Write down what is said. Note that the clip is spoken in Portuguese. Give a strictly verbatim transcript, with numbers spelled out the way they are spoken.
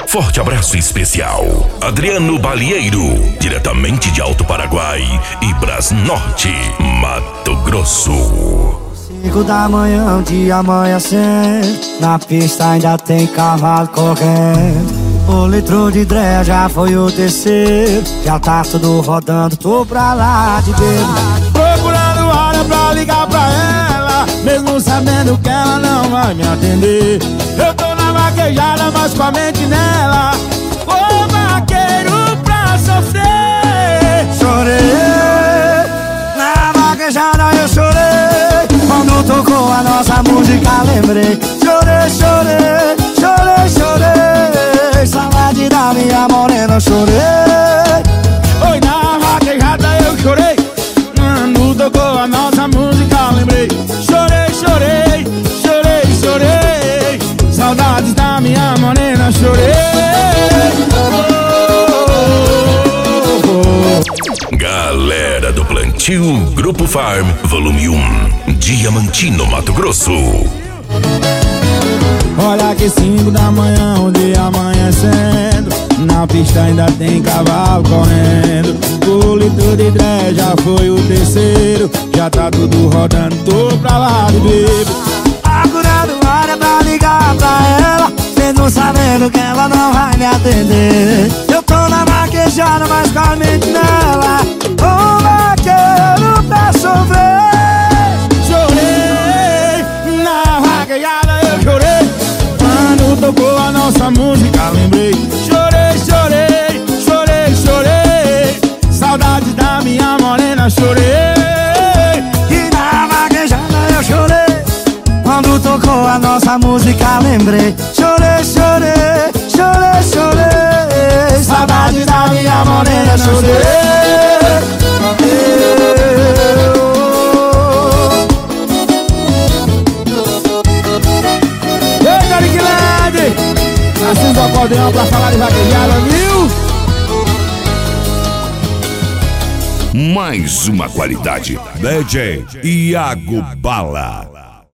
Forte abraço especial, Adriano Balieiro, diretamente de Alto Paraguai e Brasnorte, Mato Grosso. Cinco da manhã, um dia amanhecendo, na pista ainda tem cavalo correndo. O litro de dreia já foi o terceiro, já tá tudo rodando, tô pra lá de bebo. Procurando hora pra ligar pra ela, mesmo sabendo que ela não vai me atender. Eu tô na vaquejada, mas com a mente nela, ô vaqueiro pra sofrer. Chorei, na vaquejada eu chorei, quando tocou a nossa música lembrei. Chorei, chorei, chorei, chorei, saudade da minha morena, chorei. Oi, na vaquejada eu chorei, quando tocou a nossa música lembrei. Chorei, chorei, chorei, chorei, saudades da minha morena, chorei. Oh, oh, oh. Galera do Plantio Grupo Farm, volume um, Diamantino, Mato Grosso. Olha que cinco da manhã, o dia amanhecendo, na pista ainda tem cavalo correndo. O litro de dreia já foi o terceiro, já tá tudo rodando, tô pra lá de bebo. Procurando hora pra ligar pra ela, mesmo sabendo que ela não vai me atender. Eu tô na vaquejada, mas com a mente nela, ô vaqueiro pra sofrer. Chorei, na vaquejada eu chorei, quando tocou a nossa música lembrei. Chorei, chorei, chorei, chorei, saudade da minha morena, chorei. E na vaquejada eu chorei, quando tocou a nossa música lembrei. Chorei, chorei, chorei, chorei, saudade da minha morena, chorei. Ei, Cariquilade, assim do acordeão pra falar de vaquejada, viu? Mais uma qualidade, D J Iago Bala.